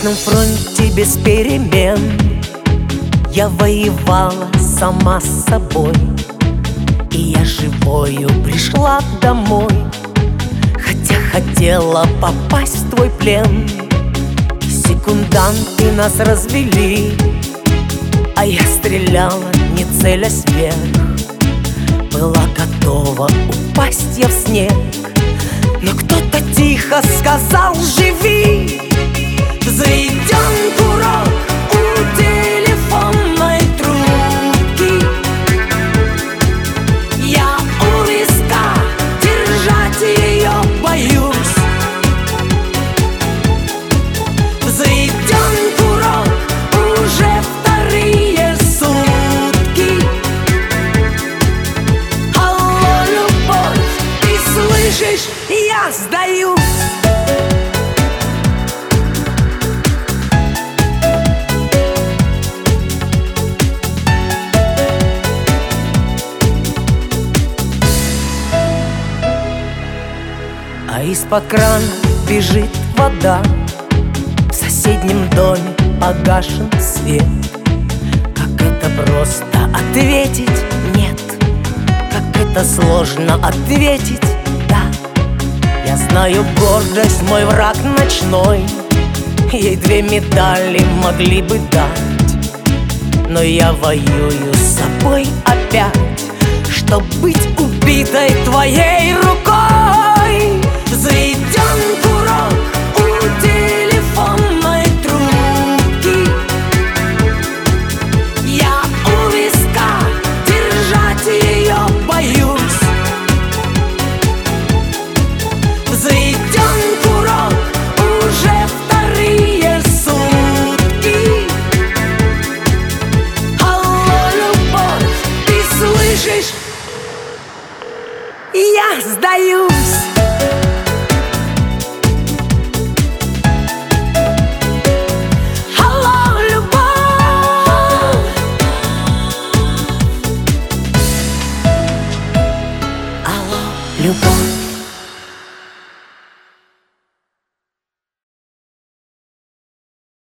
вечном фронте без перемен я воевала сама с собой, и я живою пришла домой, хотя хотела попасть в твой плен. Секунданты нас развели, а я стреляла, не целясь вверх. Была готова упасть я в снег, но кто-то тихо сказал: живи! Взведен курок у телефонной трубки, я у виска держать ее боюсь. Взведен курок уже вторые сутки. Алло, любовь, ты слышишь, я сдаюсь. А из-под крана бежит вода, в соседнем доме погашен свет. Как это просто ответить нет, как это сложно ответить да. Я знаю, гордость мой враг ночной, ей 2 медали могли бы дать, но я воюю с собой опять, чтоб быть убитой твоей рукой.